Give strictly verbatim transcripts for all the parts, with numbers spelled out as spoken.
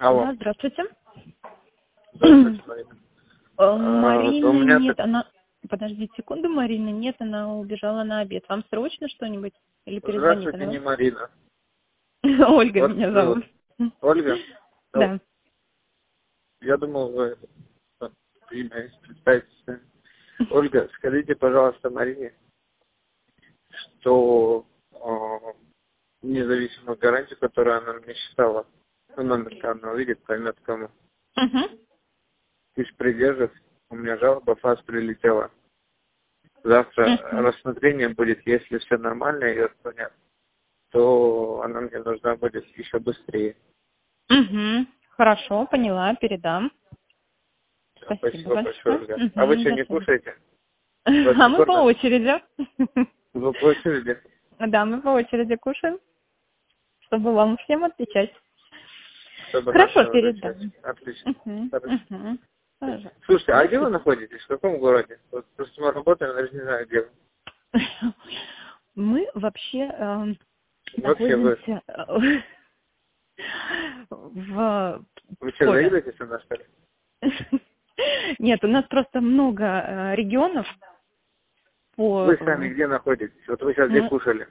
Алло. Да, здравствуйте. Здравствуйте, Марина. Э, Марины А, у меня нет, так- она... Подождите секунду, Марины нет, она убежала на обед. Вам срочно что-нибудь? Или перезвонит Здравствуйте, она не вам? Марина. Ольга Вот меня э, зовут. Ольга. О, Да. Я думал, вы э, имя есть, представитесь. Ольга, скажите, пожалуйста, Марине, что э, независимую гарантию, которую она мне считала, ну, номер она увидит, поймет кому. Угу. Из придержек у меня жалоба ФАС прилетела. Завтра Угу. рассмотрение будет, если все нормально ее отклонят, то она мне нужна будет еще быстрее. Угу. Хорошо, поняла, передам. Спасибо Спасибо большое, большое. Ольга. А вы Угу. что, До не свидания. кушаете? Вас А не мы по кормят? очереди. Вы по очереди? Да, мы по очереди кушаем, чтобы вам всем отвечать. Чтобы на Хорошо, все передам. отвечать. Отлично. Угу. Хорошо. Угу. Пожалуйста. Слушайте, а где вы Спасибо. находитесь? В каком городе? Вот просто мы работаем, даже не знаю, где вы. Мы вообще эм, Вообще вы, находимся э, в вы что, Пскове. завидуете со мной, что ли? Нет, у нас просто много э, регионов по Вы сами где находитесь? Вот вы сейчас где э, кушали?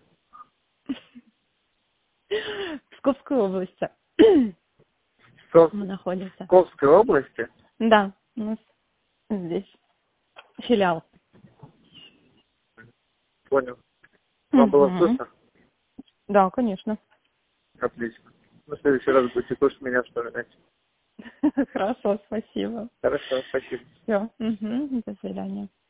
Псковской области В Псков- мы находимся. Псковской области? Да, у нас здесь филиал. Понял. Вам было Мгм. вкусно? Да, конечно. Отлично. Ну, в следующий раз будете кушать меня вспоминать. Хорошо, спасибо. Хорошо, спасибо. Все. До свидания.